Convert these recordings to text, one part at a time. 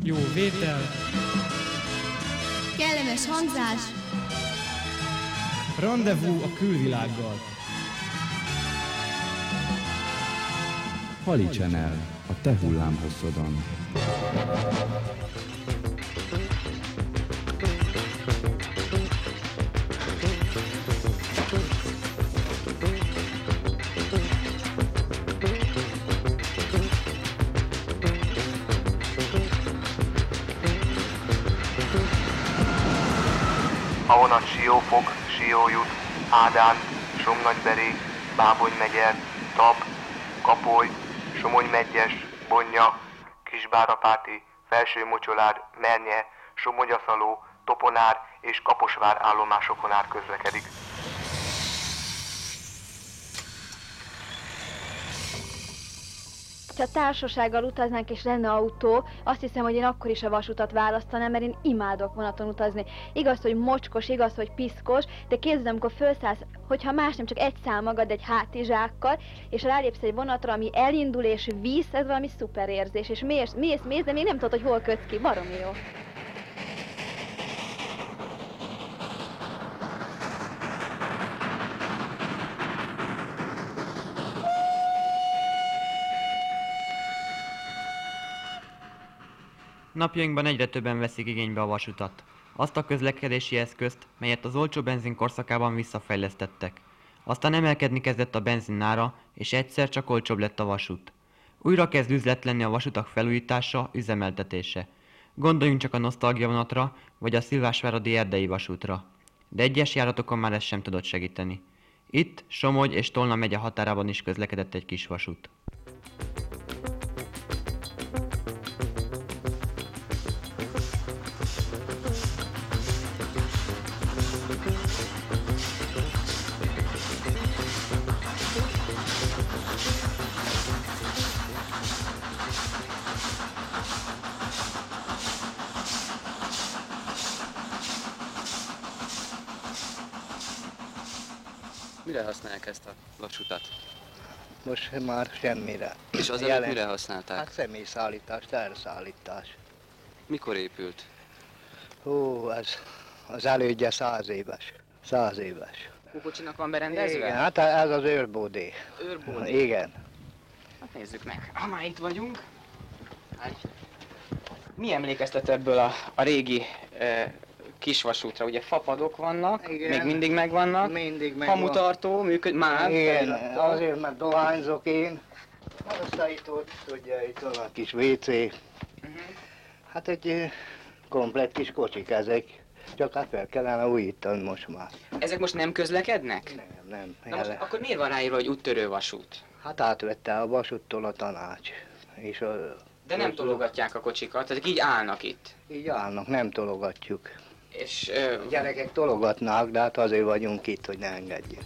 Jó vétel. Kellemes hangzás. Rendezvú a külvilággal. Hali Channel, a te hullámhosszodon. A vonat Siófok, Siójut, Ádán, Somnagyberég, Bábony-megyer, Tab, Kapoly, Somogy-Medgyes, Bonnya, Kisbárapáti, Felső-Mocsolád, Mernye, Somogyaszaló, Toponár és Kaposvár állomásokon át közlekedik. Ha társasággal utaznánk és lenne autó, azt hiszem, hogy én akkor is a vasutat választanám, mert én imádok vonaton utazni. Igaz, hogy mocskos, igaz, hogy piszkos, de képzeld, amikor felszállsz, hogyha más nem csak egy szál magad egy hátizsákkal, és rálépsz egy vonatra, ami elindul és visz, ez valami szuper érzés, és mész, de még nem tudod, hogy hol kötsz ki, baromi jó. Napjainkban egyre többen veszik igénybe a vasutat. Azt a közlekedési eszközt, melyet az olcsó benzin korszakában visszafejlesztettek. Aztán emelkedni kezdett a benzinára, és egyszer csak olcsóbb lett a vasút. Újra kezd üzlet lenni a vasutak felújítása, üzemeltetése. Gondoljunk csak a nosztalgia vonatra, vagy a szilvásváradi erdei vasútra. De egyes járatokon már ez sem tudott segíteni. Itt Somogy és Tolna megye határában is közlekedett egy kis vasút. Mire használják ezt a vasutat? Most már semmire. És az előtt mire használták? Hát személyszállítás, terszállítás. Mikor épült? Hú, az elődje 100 éves. 100 éves. Kukocsinak van berendezve? Igen, hát ez az őrbódé. Őrbódé? Igen. Hát nézzük meg. Ha már itt vagyunk. Mi emlékeztet ebből a régi kisvasútra? Ugye fapadok vannak, igen. Még mindig megvannak. Mindig megvan. Hamutartó, működik már. Igen, azért mert dohányzok én. Aztán itt tudja, itt van a kis WC. Hát egy komplett kis kocsik ezek. Csak hát fel kellene újítani most már. Ezek most nem közlekednek? Nem. Na most akkor miért van ráírva, hogy úttörő vasút? Hát átvette a vasúttól a tanács. És de nem tologatják a kocsikat, tehát így állnak itt? Így állnak, nem tologatjuk. És a gyerekek tologatnák, de hát azért vagyunk itt, hogy ne engedjék.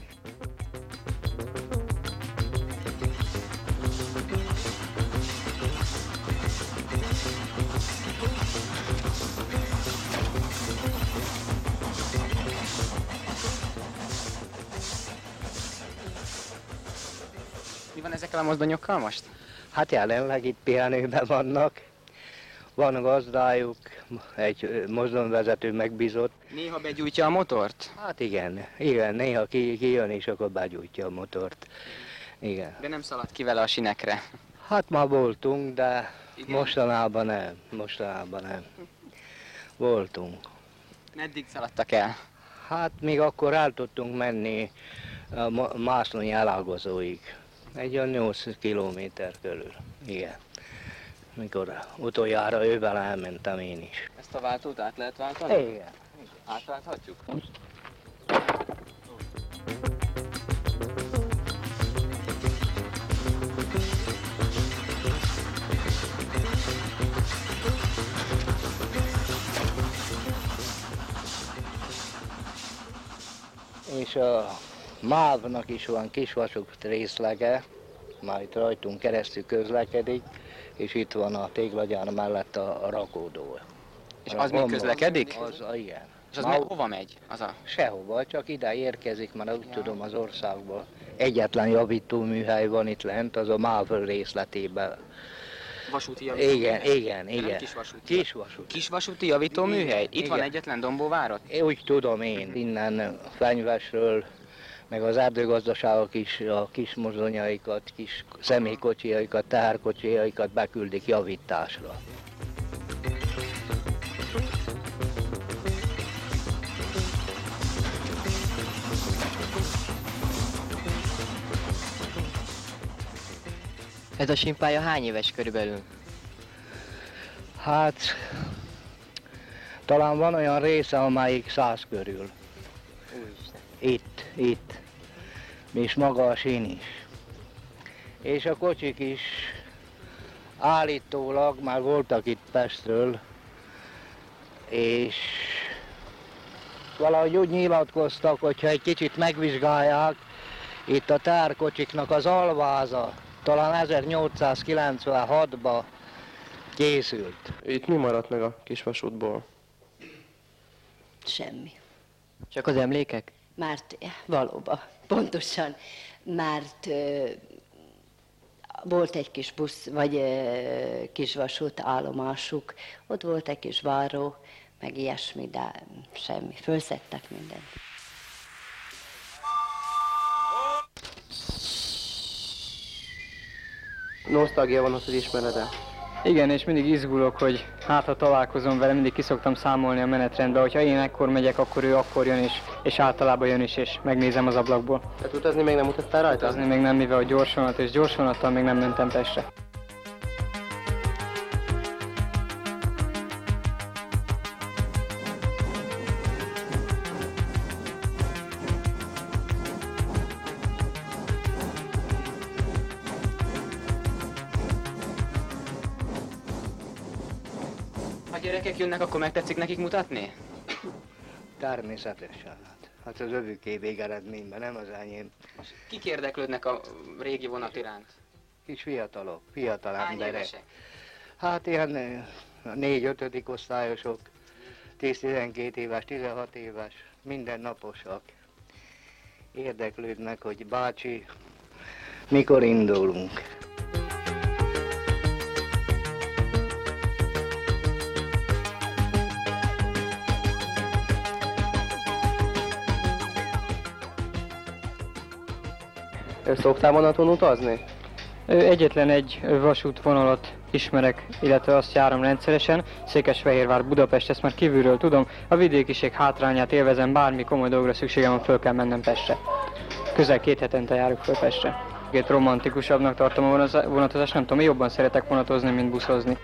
Mi van ezekkel a mozdonyokkal most? Hát jelenleg itt pihenőben vannak. Van gazdájuk, egy mozdonyvezető megbízott. Néha begyújtja a motort? Hát igen, néha kijön és akkor begyújtja a motort. Igen. De nem szaladt ki vele a sinekre? Hát már voltunk, de igen? Mostanában nem. Voltunk. Meddig szaladtak el? Hát még akkor el tudtunk menni a Mászlói elágazóig. Egy olyan 8 kilométer körül, igen. Mikor utoljára ővel elmentem én is. Ezt a váltót át lehet váltani? Igen. Átválthatjuk? És a MÁV-nak is van kisvasút részlege, már itt rajtunk keresztül közlekedik, és itt van a téglagyár mellett a rakódó. És az még közlekedik? Igen. És az hova megy? Sehova, csak ide érkezik, mert úgy tudom az országból. Egyetlen javítóműhely van itt lent, az a MÁV részletében vasúti javítóműhely? Igen. Nem kisvasúti. Kisvasúti. Kisvasúti javítóműhely? Itt Igen. van egyetlen Dombóvárat? Úgy tudom én, innen Fenyvesről, meg az erdőgazdaságok is a kis mozdonyaikat, kis személykocsiaikat, teherkocsiaikat beküldik javításra. Ez a simpálya hány éves körülbelül? Hát, talán van olyan része, amelyik 100 körül. Itt. És maga a sín is. És a kocsik is állítólag már voltak itt Pestről, és valahogy úgy nyilatkoztak, hogyha egy kicsit megvizsgálják, itt a teherkocsiknak az alváza talán 1896-ban készült. Itt mi maradt meg a kisvasútból? Semmi. Csak az emlékek? Mert valóban, pontosan, mert volt egy kis busz, vagy kis vasút állomásuk, ott volt egy kis váró, meg ilyesmi, de semmi. Fölszedtek mindent. Nosztalgia van az, hogy ismered-e? Igen, és mindig izgulok, hogy hát ha találkozom vele, mindig ki szoktam számolni a menetrendbe, hogyha én ekkor megyek, akkor ő akkor jön is, és általában jön is, és megnézem az ablakból. Tehát utazni még nem utaztál rajta? Utazni még nem, mivel a gyorsvonat, és gyorsvonattal még nem mentem Pestre. Ha gyerekek jönnek, akkor megtetszik nekik mutatni? Természetesen. Hát az övüké végeredményben, nem az enyém. Kik érdeklődnek a régi vonat iránt? Kis fiatalok, fiatal Hány emberek. évesek? Hát ilyen 4-5. osztályosok, 10-12 éves, 16 éves, mindennaposak. Érdeklődnek, hogy bácsi, mikor indulunk. Szoktál vonaton utazni? Egyetlen egy vasútvonalat ismerek, illetve azt járom rendszeresen, Székesfehérvár, Budapest, ezt már kívülről tudom, a vidékiség hátrányát élvezem, bármi komoly dolgra szükségem van, föl kell mennem Pestre. Közel 2 hetente járok föl Pestre. Két romantikusabbnak tartom a vonatozást, nem tudom, én jobban szeretek vonatozni, mint buszozni.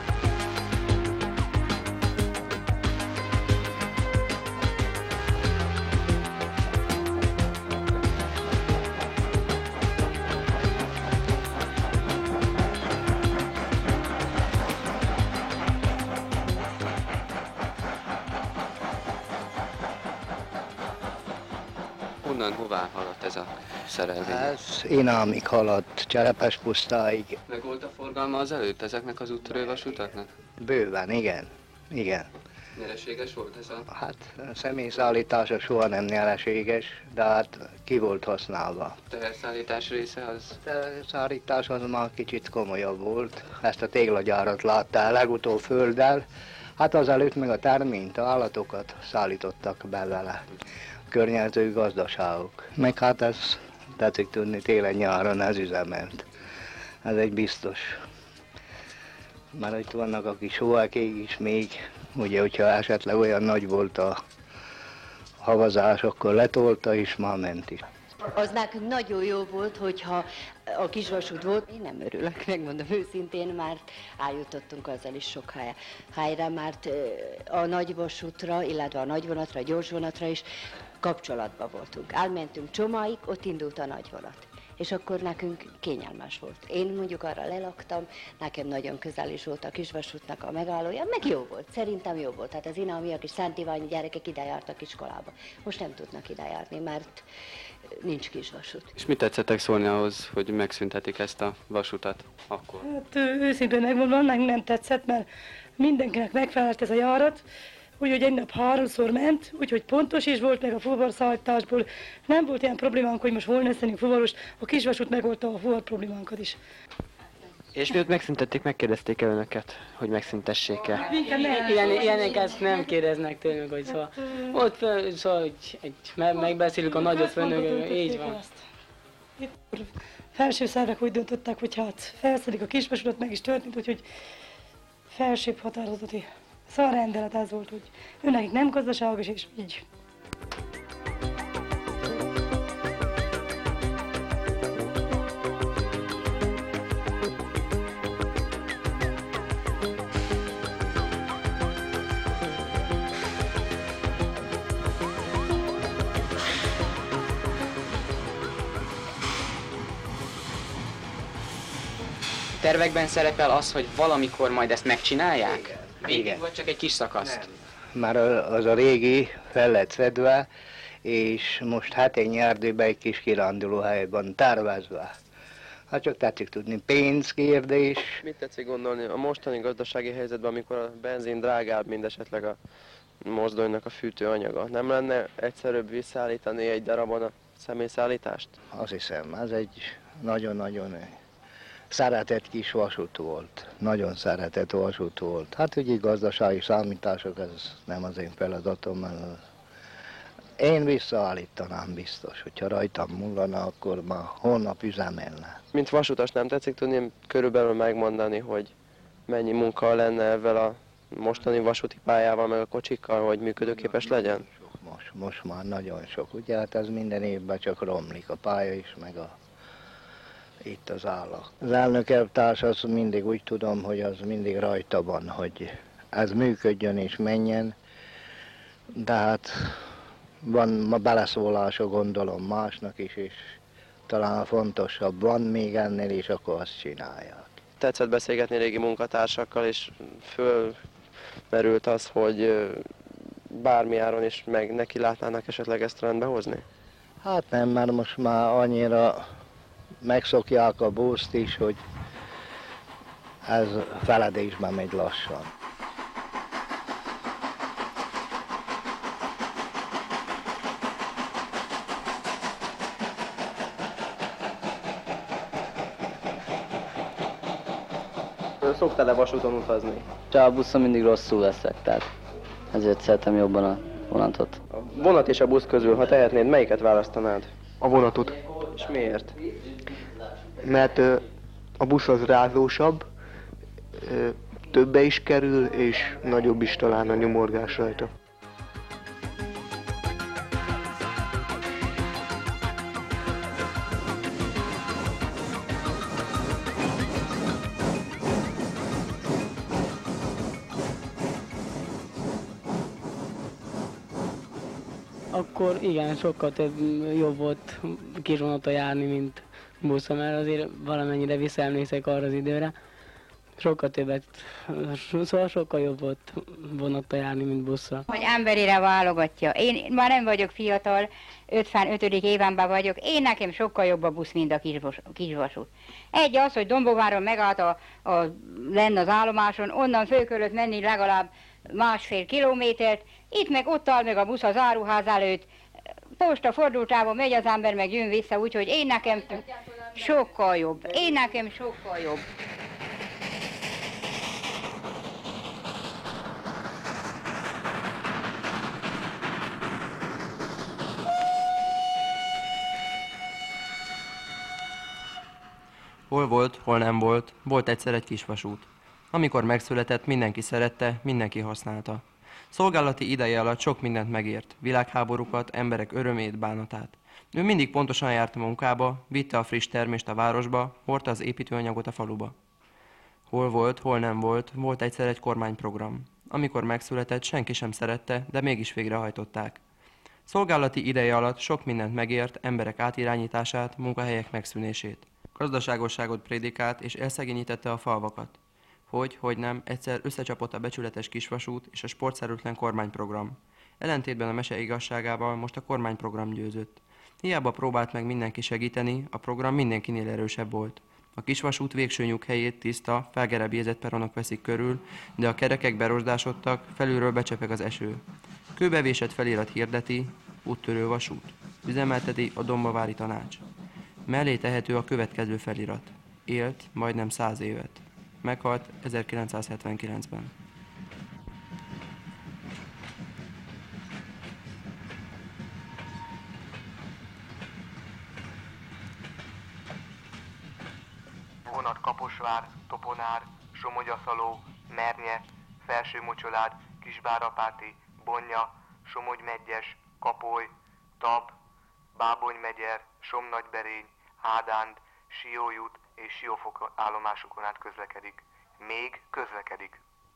Honnan, hová haladt ez a szerelvény? Ez Inámig haladt, Cserepespusztáig. Meg volt a forgalma az előtt ezeknek az úttörővasutaknak? Bőven, igen. Nyereséges volt ez a... Hát a személyszállítása soha nem nyereséges, de hát ki volt használva. Teherszállítás része az... Teherszállítás az már kicsit komolyabb volt. Ezt a téglagyárat láttál legutóbb földdel. Hát azelőtt meg a terményt, a állatokat szállítottak be vele. Környező gazdaságok. Meg hát ez tetszik tudni, télen-nyáron ez üzemelt. Ez egy biztos. Mert itt vannak a kis hóekék is még, ugye, hogyha esetleg olyan nagy volt a havazás, akkor letolta is, már ment is. Az nekünk nagyon jó volt, hogyha a kisvasút volt. Én nem örülök, megmondom őszintén, mert eljutottunk azzal is sok helyre, mert a nagyvasútra, illetve a nagyvonatra, a gyorsvonatra is kapcsolatban voltunk. Elmentünk Csomáig, ott indult a nagyvonat. És akkor nekünk kényelmes volt. Én mondjuk arra lelaktam, nekem nagyon közel is volt a kisvasútnak a megállója, meg jó volt, szerintem jó volt. Tehát az inámiak és Szent Iványi gyerekek ide jártak iskolába. Most nem tudnak ide járni, mert nincs kisvasút. És mit tetszettek szólni ahhoz, hogy megszüntetik ezt a vasutat akkor? Hát őszintén megmondom, nekünk nem tetszett, mert mindenkinek megfelelt ez a járat, úgyhogy egy nap 3-szor ment, úgyhogy pontos is volt, meg a fuvarszállításból nem volt ilyen problémánk, hogy most volna összenünk fuvaros, a kisvasút megoldta a fuvar problémánkat is. És mióta megszüntették, megkérdezték-e önöket, hogy megszüntessék-e? Ilyeneket nem kérdeznek tőlünk, hogy szóval ott szóval, hogy megbeszéljük a nagyot főnök, így van. Itt felső szervek úgy döntöttek, hogy hát felszedik a kisvasutat, meg is történt, úgyhogy felsőbb határozati. Szóval rendelet ez volt, hogy őnekik nem gazdaságos, és így. Tervekben szerepel az, hogy valamikor majd ezt megcsinálják? Végig vagy csak egy kis szakaszt? Már az a régi fel lett szedve, és most hát egy erdőben egy kis kirándulóhely van tervezve. Hát csak tetszik tudni, pénzkérdés. Mit tetszik gondolni a mostani gazdasági helyzetben, amikor a benzin drágább, mint esetleg a mozdonynak a fűtőanyaga? Nem lenne egyszerűbb visszaállítani egy darabon a személyszállítást? Azt hiszem, ez egy nagyon-nagyon szeretett kis vasút volt. Nagyon szeretett vasút volt. Hát ugye gazdasági számítások, ez nem az én feladatom, mert én visszaállítanám biztos, hogyha rajtam múlana, akkor már holnap üzemelne. Mint vasutas nem tetszik tudni körülbelül megmondani, hogy mennyi munka lenne ezzel a mostani vasúti pályával, meg a kocsikkal, hogy működőképes legyen? Most már nagyon sok. Ugye hát ez minden évben csak romlik, a pálya is, meg itt az állak. Az elnökelvtárs az mindig úgy tudom, hogy az mindig rajta van, hogy ez működjön és menjen, de hát van ma beleszólása, gondolom másnak is, és talán fontosabb van még ennél, és akkor azt csinálják. Tetszett beszélgetni régi munkatársakkal, és fölmerült az, hogy bármi áron is meg neki látnának esetleg ezt rendbe hozni? Hát nem, mert most már annyira megszokják a buszt is, hogy ez feledésben megy lassan. Szoktál-e vasúton utazni? Csak a buszon mindig rosszul leszek, tehát ezért szeretem jobban a vonatot. A vonat és a busz közül, ha tehetnéd, melyiket választanád? A vonatot. És miért? Mert a busz az rázósabb, többe is kerül, és nagyobb is talán a nyomorgás rajta. Akkor igen, sokkal jobb volt kis vonattal járni, mint buszon, mert azért valamennyire visszaemlékszek arra az időre. Sokkal többet, szóval sokkal jobb volt vonattal járni, mint buszra. Hogy emberire válogatja. Én már nem vagyok fiatal, 55. évenben vagyok, nekem sokkal jobb a busz, mint a kisvasút. Egy az, hogy Dombováron megállt lenn az állomáson, onnan föl kellett menni legalább 1,5 kilométert, itt meg ott áll meg a busz az áruház előtt, posta fordultában megy az ember, meg jön vissza, úgyhogy én nekem sokkal jobb. Sokkal jobb. Hol volt, hol nem volt, volt egyszer egy kisvasút. Amikor megszületett, mindenki szerette, mindenki használta. Szolgálati ideje alatt sok mindent megért, világháborúkat, emberek örömét, bánatát. Ő mindig pontosan járt a munkába, vitte a friss termést a városba, hordta az építőanyagot a faluba. Hol volt, hol nem volt, volt egyszer egy kormányprogram. Amikor megszületett, senki sem szerette, de mégis végrehajtották. Szolgálati ideje alatt sok mindent megért, emberek átirányítását, munkahelyek megszűnését. Gazdaságosságot prédikált és elszegényítette a falvakat. Hogy nem, egyszer összecsapott a becsületes kisvasút és a sportszerűtlen kormányprogram. Ellentétben a mese igazságával most a kormányprogram győzött. Hiába próbált meg mindenki segíteni, a program mindenkinél erősebb volt. A kisvasút végső nyughelyét tiszta, felgerebjézett peronok veszik körül, de a kerekek berosdásodtak, felülről becsepeg az eső. Kőbevésett felirat hirdeti, úttörő vasút. Üzemelteti a Dombovári Tanács. Mellé tehető a következő felirat. élt majdnem 100 évet. Meghalt 1979-ben. Vonat Kaposvár, Toponár, Somogyaszaló, Mernye, Felsőmocsolád, Kisbárapáti, Bonnya, Somogy-Medgyes, Kapoly, Tab, Bábony-megyer, Somnagyberény, Ádánd, Siójút és Siófok állomásokon át közlekedik. Még közlekedik.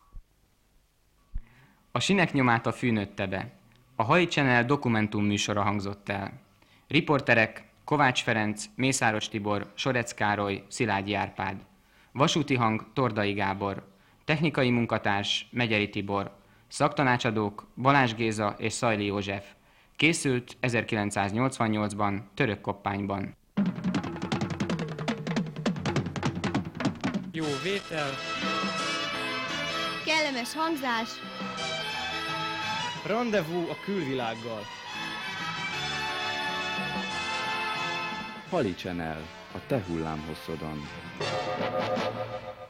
A sinek nyomát a fű nőtte be. A Hai Channel dokumentum műsora hangzott el. Riporterek Kovács Ferenc, Mészáros Tibor, Sorec Károly, Szilágyi Árpád. Vasúti hang Tordai Gábor. Technikai munkatárs Megyeri Tibor. Szaktanácsadók Balázs Géza és Szajli József. Készült 1988-ban Törökkoppányban. Jó vétel. Kellemes hangzás. Rendezvú a külvilággal. Hali Channel, a te hullámhosszodon.